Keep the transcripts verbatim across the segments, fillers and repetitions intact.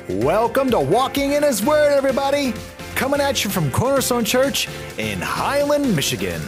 Welcome to Walking in His Word, everybody. Coming at you from Cornerstone Church in Highland, Michigan.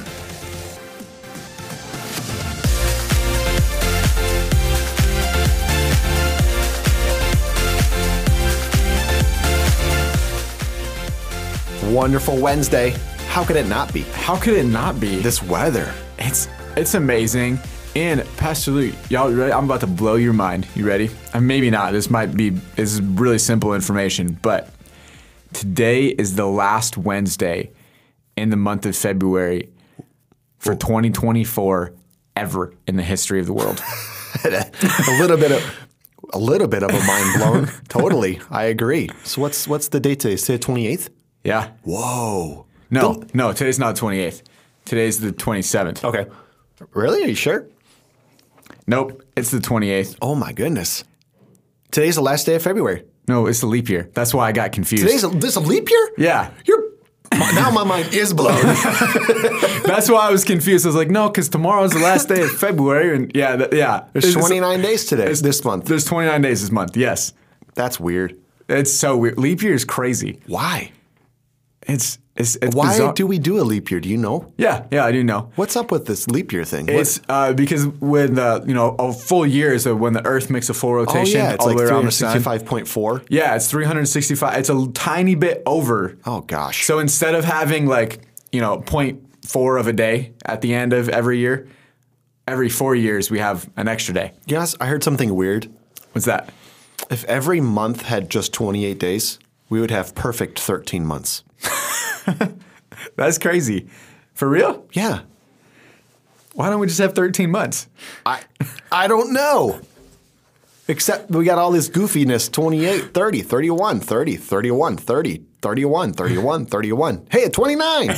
Wonderful Wednesday. How could it not be? How could it not be? This weather. It's it's amazing. And Pastor Luke, y'all ready? I'm about to blow your mind. You ready? Uh, maybe not. This might be this is really simple information, but today is the last Wednesday in the month of February for twenty twenty-four ever in the history of the world. a little bit of a little bit of a mind blown. Totally. I agree. So what's what's the date today? Say twenty-eighth? Yeah. Whoa. No, Don't- no, today's not the twenty-eighth. Today's the twenty-seventh. Okay. Really? Are you sure? Nope, it's the twenty-eighth. Oh my goodness. Today's the last day of February. No, it's the leap year. That's why I got confused. Today's a, this a leap year? Yeah. You're now my mind is blown. That's why I was confused. I was like, no, because tomorrow's the last day of February. And yeah, th- yeah. There's It's- twenty-nine days today, it's- this month. There's twenty-nine days this month, yes. That's weird. It's so weird. Leap year is crazy. Why? It's it's, it's Why bizarre. do we do a leap year? Do you know? Yeah, yeah, I do know. What's up with this leap year thing? It's uh, because when the you know a full year is when the Earth makes a full what? Oh rotation yeah, it's all like the way three around hundred the sun. sixty-five point four. Yeah, it's three hundred sixty-five. It's a tiny bit over. Oh gosh. So instead of having like you know zero point four of a day at the end of every year, every four years we have an extra day. Yes, I heard something weird. What's that? If every month had just twenty-eight days, we would have perfect thirteen months. That's crazy. For real? Yeah. Why don't we just have thirteen months? I I don't know. Except we got all this goofiness, twenty-eight, thirty, thirty-one, thirty, thirty-one, thirty, thirty-one, thirty-one, thirty-one. Hey, at twenty-nine.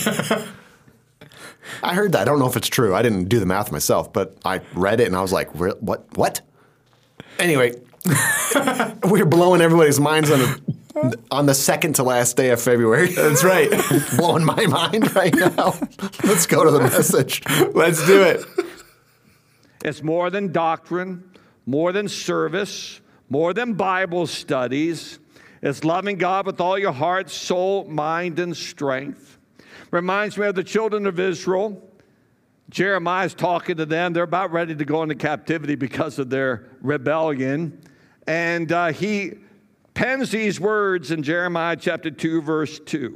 I heard that. I don't know if it's true. I didn't do the math myself, but I read it and I was like, "Re- what? What? Anyway, we're blowing everybody's minds on a, on the second to last day of February. That's right. Blowing my mind right now. Let's go to the message. Let's do it. It's more than doctrine, more than service, more than Bible studies. It's loving God with all your heart, soul, mind, and strength. Reminds me of the children of Israel. Jeremiah's talking to them. They're about ready to go into captivity because of their rebellion. And uh, he pens these words in Jeremiah chapter two, verse two.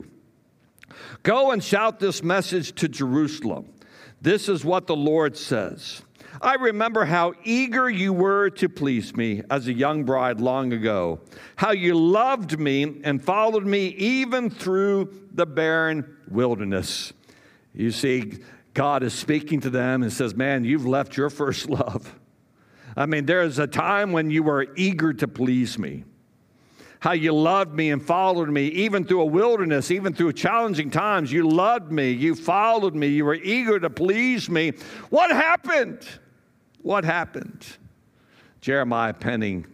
Go and shout this message to Jerusalem. This is what the Lord says. I remember how eager you were to please me as a young bride long ago, how you loved me and followed me even through the barren wilderness. You see, God is speaking to them and says, man, you've left your first love. I mean, there is a time when you were eager to please me. How you loved me and followed me, even through a wilderness, even through challenging times. You loved me, you followed me, you were eager to please me. What happened? What happened? Jeremiah penning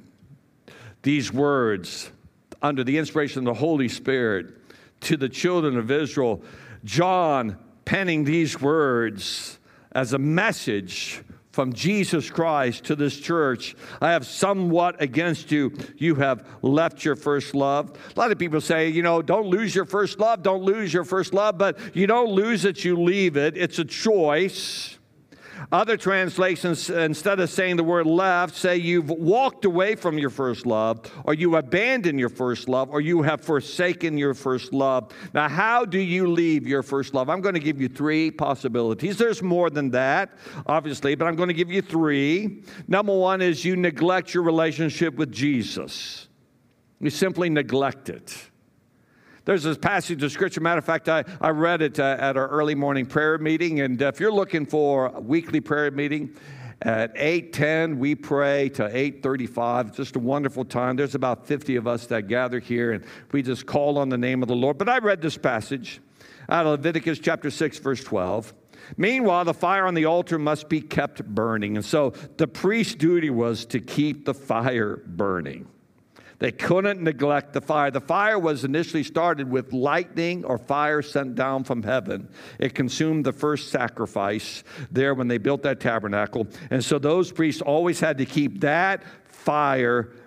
these words under the inspiration of the Holy Spirit to the children of Israel. John penning these words as a message from Jesus Christ to this church. I have somewhat against you. You have left your first love. A lot of people say, you know, don't lose your first love. Don't lose your first love. But you don't lose it, you leave it. It's a choice. Other translations, instead of saying the word left, say you've walked away from your first love, or you abandoned your first love, or you have forsaken your first love. Now, how do you leave your first love? I'm going to give you three possibilities. There's more than that, obviously, but I'm going to give you three. Number one is you neglect your relationship with Jesus. You simply neglect it. There's this passage of Scripture. Matter of fact, I, I read it uh, at our early morning prayer meeting. And uh, if you're looking for a weekly prayer meeting, at eight ten, we pray to eight thirty-five. It's just a wonderful time. There's about fifty of us that gather here, and we just call on the name of the Lord. But I read this passage out of Leviticus chapter six, verse twelve. Meanwhile, the fire on the altar must be kept burning. And so the priest's duty was to keep the fire burning. They couldn't neglect the fire. The fire was initially started with lightning or fire sent down from heaven. It consumed the first sacrifice there when they built that tabernacle. And so those priests always had to keep that fire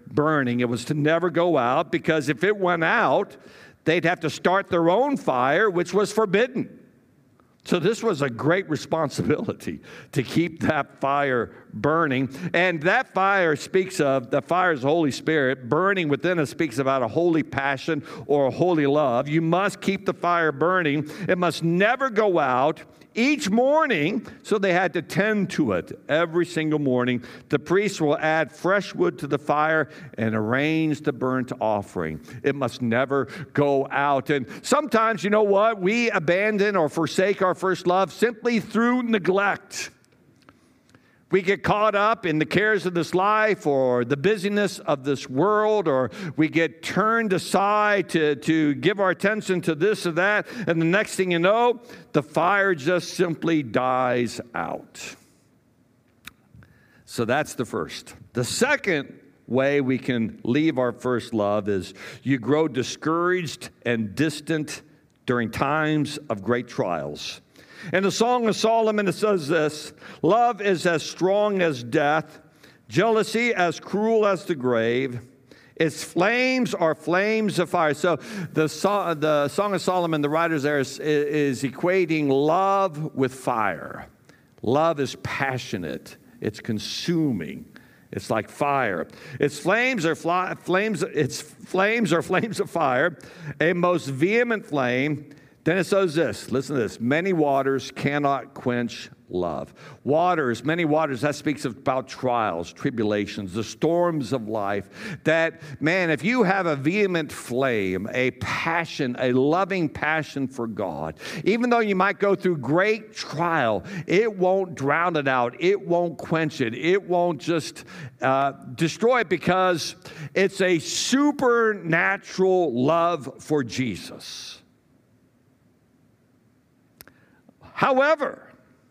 burning. It was to never go out, because if it went out, they'd have to start their own fire, which was forbidden. So this was a great responsibility to keep that fire burning. And that fire speaks of, the fire is the Holy Spirit. Burning within us speaks about a holy passion or a holy love. You must keep the fire burning. It must never go out. Each morning, so they had to tend to it every single morning. The priest will add fresh wood to the fire and arrange the burnt offering. It must never go out. And sometimes, you know what? We abandon or forsake our first love simply through neglect. We get caught up in the cares of this life or the busyness of this world, or we get turned aside to, to give our attention to this or that, and the next thing you know, the fire just simply dies out. So that's the first. The second way we can leave our first love is you grow discouraged and distant during times of great trials. In the Song of Solomon, it says this: love is as strong as death, jealousy as cruel as the grave. Its flames are flames of fire. So the, so, the Song of Solomon, the writer there is, is equating love with fire. Love is passionate. It's consuming. It's like fire. Its flames are fly, flames. Its flames are flames of fire, a most vehement flame. Then it says this, listen to this: many waters cannot quench love. Waters, many waters, that speaks about trials, tribulations, the storms of life. That, man, if you have a vehement flame, a passion, a loving passion for God, even though you might go through great trial, it won't drown it out. It won't quench it. It won't just uh, destroy it, because it's a supernatural love for Jesus. However,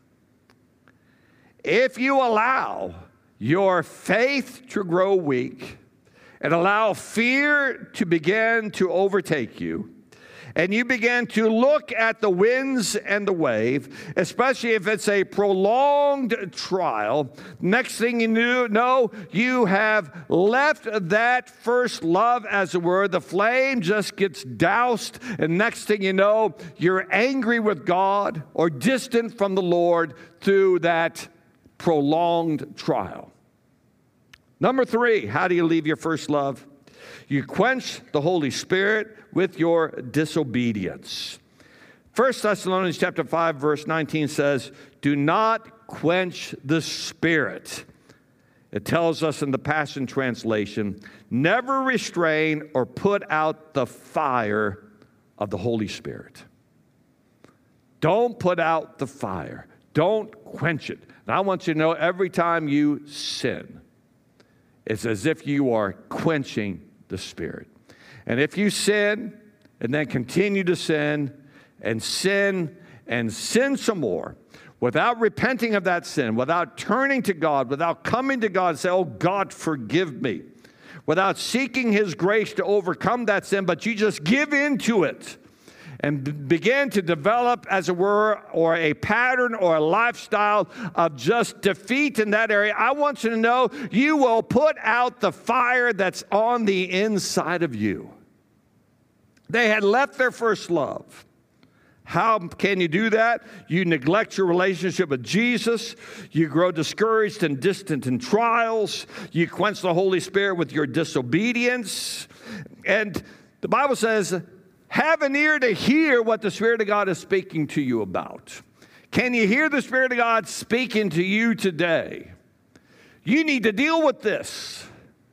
if you allow your faith to grow weak and allow fear to begin to overtake you, and you begin to look at the winds and the wave, especially if it's a prolonged trial, next thing you know, you have left that first love, as it were. The flame just gets doused, and next thing you know, you're angry with God or distant from the Lord through that prolonged trial. Number three, how do you leave your first love? You quench the Holy Spirit with your disobedience. First Thessalonians chapter five, verse nineteen says, do not quench the Spirit. It tells us in the Passion Translation, never restrain or put out the fire of the Holy Spirit. Don't put out the fire. Don't quench it. And I want you to know, every time you sin, it's as if you are quenching the Spirit. And if you sin and then continue to sin and sin and sin some more without repenting of that sin, without turning to God, without coming to God and say, oh, God, forgive me, without seeking His grace to overcome that sin, but you just give in to it and b- begin to develop, as it were, or a pattern or a lifestyle of just defeat in that area, I want you to know you will put out the fire that's on the inside of you. They had left their first love. How can you do that? You neglect your relationship with Jesus. You grow discouraged and distant in trials. You quench the Holy Spirit with your disobedience. And the Bible says, have an ear to hear what the Spirit of God is speaking to you about. Can you hear the Spirit of God speaking to you today? You need to deal with this.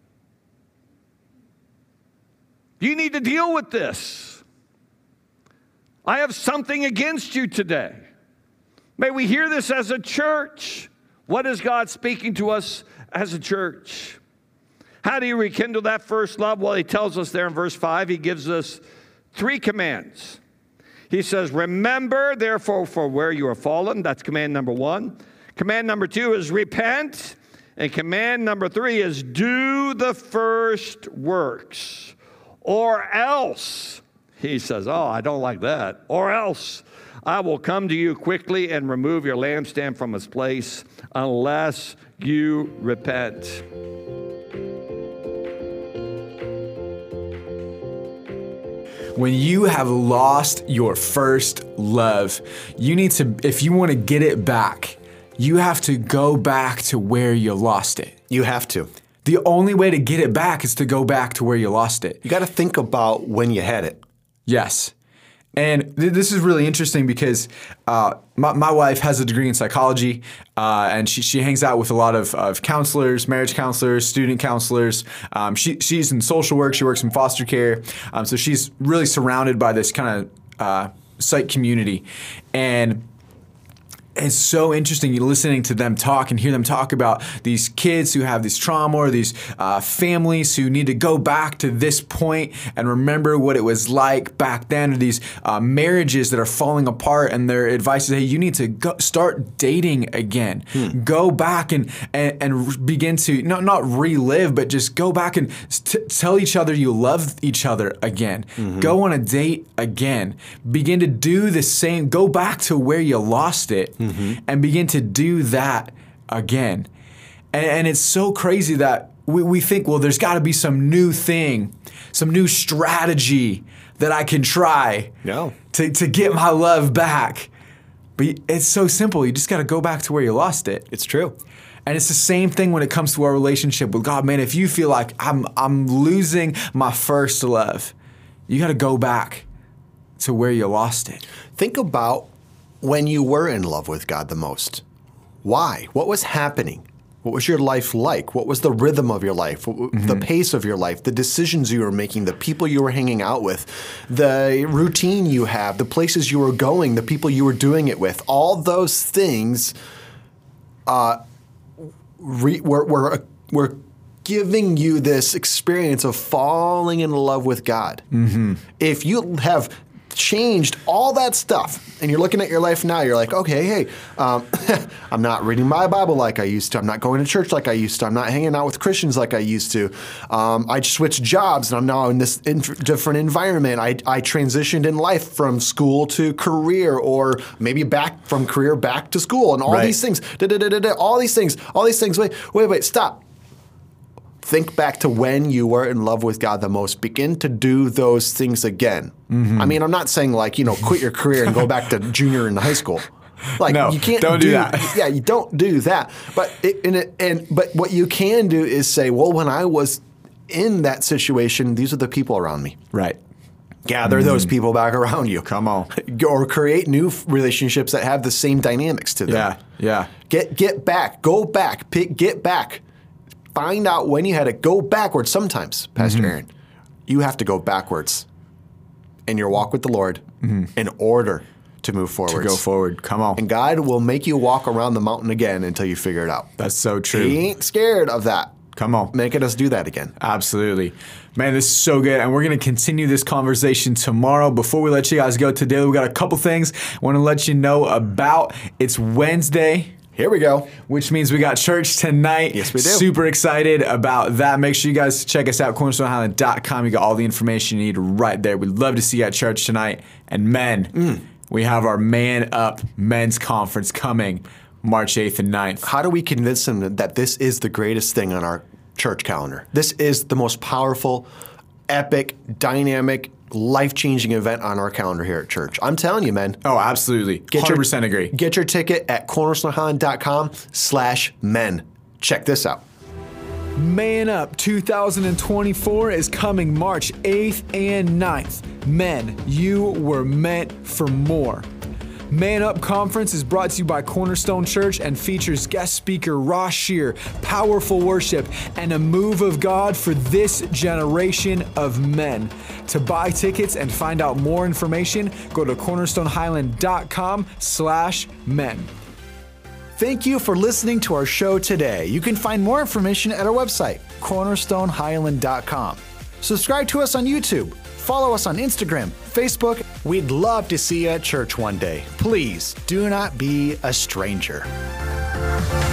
You need to deal with this. I have something against you today. May we hear this as a church. What is God speaking to us as a church? How do you rekindle that first love? Well, He tells us there in verse five, He gives us three commands. He says, remember, therefore, for where you are fallen. That's command number one. Command number two is repent. And command number three is do the first works. Or else, he says, oh, I don't like that. Or else I will come to you quickly and remove your lampstand from its place unless you repent. When you have lost your first love, you need to, if you want to get it back, you have to go back to where you lost it. You have to. The only way to get it back is to go back to where you lost it. You got to think about when you had it. Yes. And th- this is really interesting because uh, my, my wife has a degree in psychology, uh, and she, she hangs out with a lot of, of counselors, marriage counselors, student counselors. Um, she, she's in social work. She works in foster care. Um, so she's really surrounded by this kind of uh, psych community. And it's so interesting listening to them talk and hear them talk about these kids who have this trauma or these uh, families who need to go back to this point and remember what it was like back then, or these uh, marriages that are falling apart, and their advice is, hey, you need to go start dating again. Hmm. Go back and, and, and begin to, not, not relive, but just go back and t- tell each other you love each other again. Mm-hmm. Go on a date again. Begin to do the same. Go back to where you lost it. Mm-hmm. And begin to do that again. And, and it's so crazy that we, we think, well, there's got to be some new thing, some new strategy that I can try no. to, to get my love back. But it's so simple. You just got to go back to where you lost it. It's true. And it's the same thing when it comes to our relationship with God. Man, if you feel like I'm I'm losing my first love, you got to go back to where you lost it. Think about when you were in love with God the most. Why? What was happening? What was your life like? What was the rhythm of your life? Mm-hmm. The pace of your life? The decisions you were making? The people you were hanging out with? The routine you have? The places you were going? The people you were doing it with? All those things uh, re- were, were, were giving you this experience of falling in love with God. Mm-hmm. If you have changed all that stuff and you're looking at your life now, you're like, okay, hey, um, I'm not reading my Bible like I used to. I'm not going to church like I used to. I'm not hanging out with Christians like I used to. Um, I switched jobs and I'm now in this in- different environment. I, I transitioned in life from school to career, or maybe back from career back to school, and all right. these things, da-da-da-da-da, all these things, all these things. Wait, wait, wait, stop. Think back to when you were in love with God the most. Begin to do those things again. Mm-hmm. I mean, I'm not saying like, you know, quit your career and go back to junior in high school. Like no, you can't don't do, do that. Yeah, you don't do that. But it, and, it, and but what you can do is say, well, when I was in that situation, these are the people around me. Right. Gather mm. those people back around you. Come on. Or create new relationships that have the same dynamics to them. Yeah, yeah. Get get back. Go back. Pick, get back. Find out when you had to go backwards. Sometimes, Pastor mm-hmm. Aaron, you have to go backwards in your walk with the Lord mm-hmm. in order to move forward. To go forward. Come on. And God will make you walk around the mountain again until you figure it out. That's so true. He ain't scared of that. Come on. Making us do that again. Absolutely. Man, this is so good. And we're going to continue this conversation tomorrow. Before we let you guys go today, we got a couple things I want to let you know about. It's Wednesday. Here we go. Which means we got church tonight. Yes, we do. Super excited about that. Make sure you guys check us out, cornerstone highland dot com. You got all the information you need right there. We'd love to see you at church tonight. And men, mm. we have our Man Up Men's Conference coming March eighth and ninth. How do we convince them that this is the greatest thing on our church calendar? This is the most powerful, epic, dynamic, life-changing event on our calendar here at church. I'm telling you, man. Oh, absolutely. Get one hundred percent your, agree. Get your ticket at cornerstone highland dot com slash men. Check this out. Man Up two thousand twenty-four is coming March eighth and ninth. Men, you were meant for more. Man Up Conference is brought to you by Cornerstone Church and features guest speaker Ross Shear, powerful worship, and a move of God for this generation of men. To buy tickets and find out more information, go to cornerstone highland dot com slash men. Thank you for listening to our show today. You can find more information at our website, cornerstone highland dot com. Subscribe to us on YouTube. Follow us on Instagram, Facebook. We'd love to see you at church one day. Please do not be a stranger.